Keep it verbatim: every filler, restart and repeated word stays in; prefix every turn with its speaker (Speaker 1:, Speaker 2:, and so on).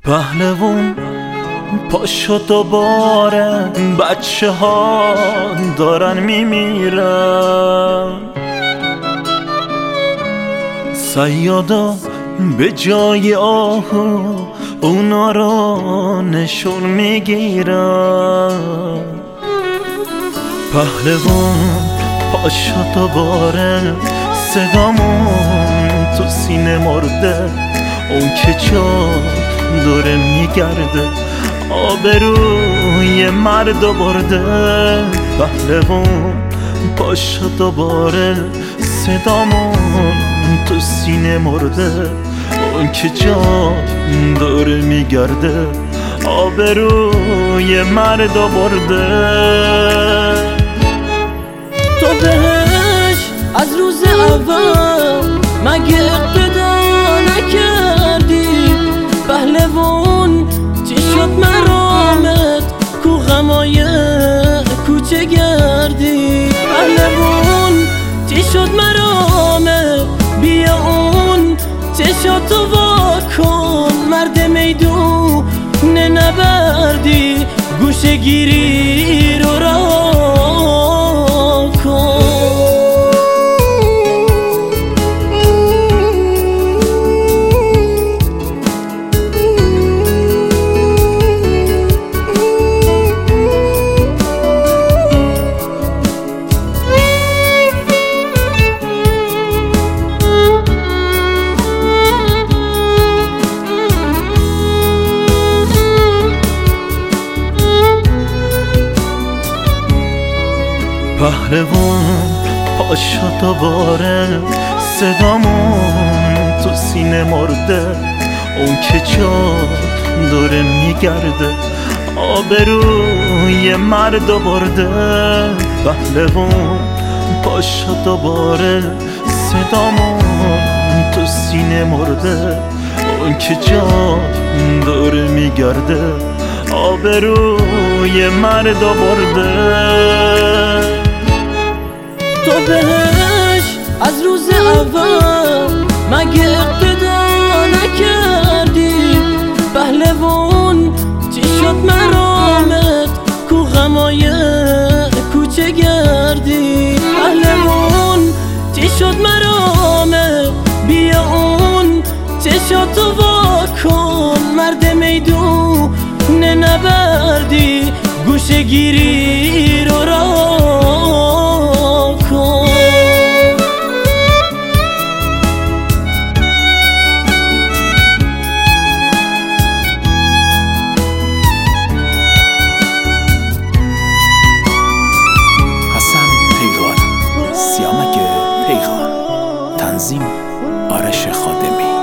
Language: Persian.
Speaker 1: پهلوون پاشو دوباره، بچه ها دارن میمیرن. صیادا به جای آهو اونا رو نشون میگیرن. پهلوون پاشو دوباره، صدامون تو سینه مرده، اون که جا داره میگرده، آبروی مرد برده. پهلوون پاشو دوباره، صدامون تو سینه مرده، اون که جا داره میگرده، آبروی مرد برده.
Speaker 2: تو بهش از روز اول مگه اقتدا نکردی؟ پهلوون چی شد مرامت کو غمای کوچه گردی؟ پهلوون چی شد مرامت بیا اون چشاتو وا کن، مرد میدون نبردی گوشه گیری رو را کن.
Speaker 1: پهلوون پاشو دوباره، صدامون تو سینه مرده، اون که جا داره میگرده، آبروی مرد برده. پهلوون پاشو دوباره، صدامون تو سینه مرده، اون که جا داره میگرده، آبروی مرد برده.
Speaker 2: تو بهش از روز اول مگه اقتدا نکردی؟ پهلوون چی شد مرامت کو غمای کوچه گردی؟ پهلوون چی شد مرامت بیا اون چشاتو وا کن، مرد میدون نبردی گوشه گیری رو را کن.
Speaker 3: حسن پیگان، سیامک پیغان، تنظیم آرش خادمی.